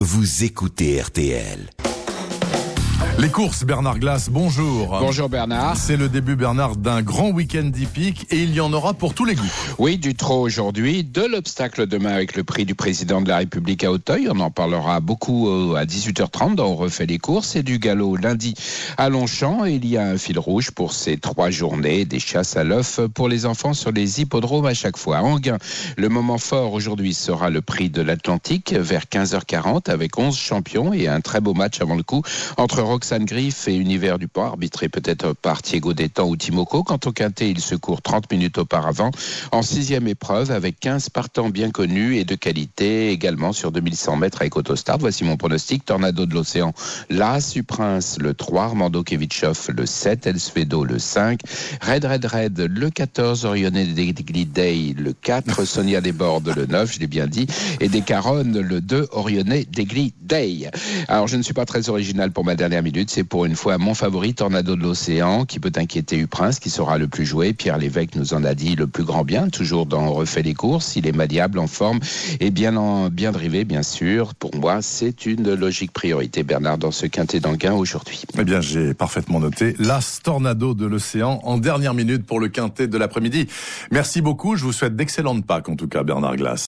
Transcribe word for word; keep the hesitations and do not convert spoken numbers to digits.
Vous écoutez R T L. Les courses, Bernard Glass, bonjour. Bonjour Bernard. C'est le début, Bernard, d'un grand week-end hippique et il y en aura pour tous les goûts. Oui, du trot aujourd'hui, de l'obstacle demain avec le prix du président de la République à Auteuil. On en parlera beaucoup à dix-huit heures trente dans On refait les courses, et du galop lundi à Longchamp. Et il y a un fil rouge pour ces trois journées, des chasses à l'œuf pour les enfants sur les hippodromes à chaque fois. À Enghien, le moment fort aujourd'hui sera le prix de l'Atlantique vers quinze heures quarante avec onze champions et un très beau match avant le coup entre Roxane Griff et Univers du Port, arbitré peut-être par Thiego Détan ou Timoko. Quant au quintet, il se court trente minutes auparavant en sixième épreuve avec quinze partants bien connus et de qualité également sur deux mille cent mètres avec Autostart. Voici mon pronostic. Tornado de l'Océan, l'As du Prince, le trois, Armando Kevitchoff, le sept, Elsvedo, le cinq, Red Red Red, le quatorze, Orionnet Degli Day, le quatre, Sonia Desbordes, le neuf, je l'ai bien dit, et des Caronnes, le deux, Orionnet Degli Day. Alors, je ne suis pas très original pour ma dernière minute. C'est pour une fois mon favori, Tornado de l'Océan, qui peut inquiéter U-Prince, qui sera le plus joué. Pierre Lévesque nous en a dit le plus grand bien, toujours dans On refait les courses. Il est maniable, en forme et bien, en, bien drivé, bien sûr. Pour moi, c'est une logique priorité, Bernard, dans ce quintet d'Enghien aujourd'hui. Eh bien, j'ai parfaitement noté l'As Tornado de l'Océan en dernière minute pour le quintet de l'après-midi. Merci beaucoup. Je vous souhaite d'excellentes Pâques, en tout cas, Bernard Glass.